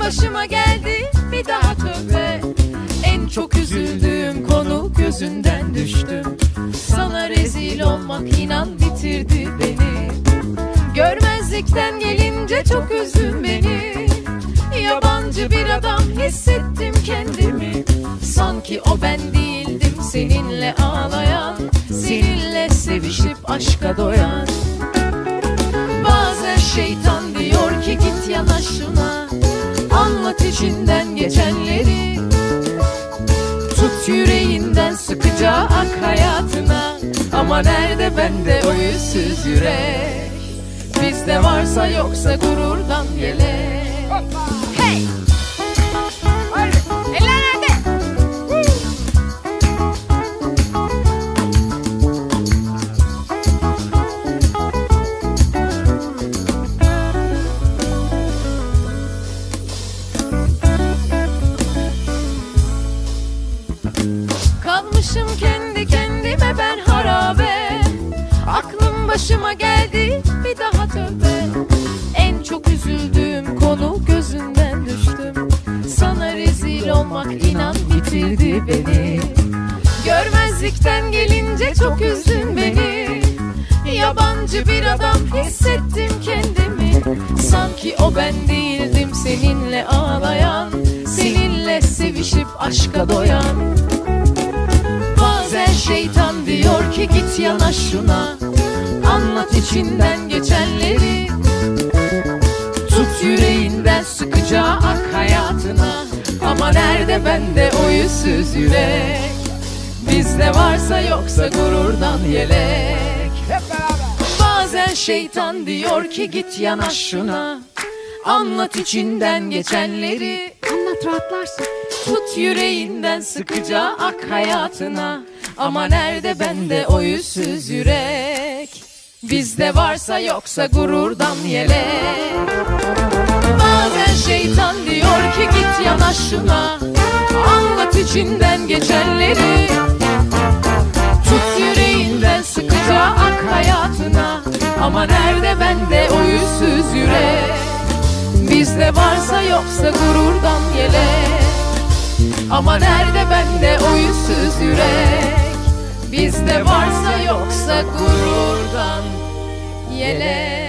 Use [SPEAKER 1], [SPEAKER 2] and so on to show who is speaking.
[SPEAKER 1] başıma geldi, bir daha tövbe. En çok üzüldüğüm konu, gözünden düştüm. Sana rezil olmak inan bitirdi beni. Görmezlikten gelince çok üzdün beni. Yabancı bir adam hissettim kendimi. Sanki o ben değildim, seninle ağlayan, seninle sevişip aşka doyan. Bazen şeytan diyor ki git yanaş şuna, anlat içinden geçenleri. Tut yüreğinden sıkıca ak hayatına. Ama nerede bende o yüzsüz yürek? Bizde varsa yoksa gururdan yelek. Hey! Haydi, eller nerede? Kalmışım kendi kendime ben harabe. Aklım başıma geldi, bir daha tövbe. En çok üzüldüğüm konu, gözünden düştüm. Sana rezil olmak inan bitirdi beni. Görmezlikten gelince çok üzdün beni. Yabancı bir adam hissettim kendimi. Sanki o ben değildim, seninle ağlayan, seninle sevişip aşka doyan. Bazen şeytan diyor ki git yanaş şuna, anlat içinden geçenleri. Tut yüreğinden sıkıca ak hayatına. Ama nerede bende o yüzsüz yürek? Bizde varsa yoksa gururdan yelek. Bazen şeytan diyor ki git yanaş şuna, anlat içinden geçenleri.
[SPEAKER 2] Anlat, rahatlarsın.
[SPEAKER 1] Tut yüreğinden sıkıca ak hayatına. Ama nerede bende o yüzsüz yürek? Bizde varsa yoksa gururdan yelek. Bazen şeytan diyor ki git yanaş şuna, anlat içinden geçenleri. Tut yüreğinden sıkıca ak hayatına. Ama nerede bende o yüzsüz yürek? Bizde varsa yoksa gururdan yelek. Ama nerede bende o yüzsüz yürek? Bizde varsa yoksa gururdan yelek.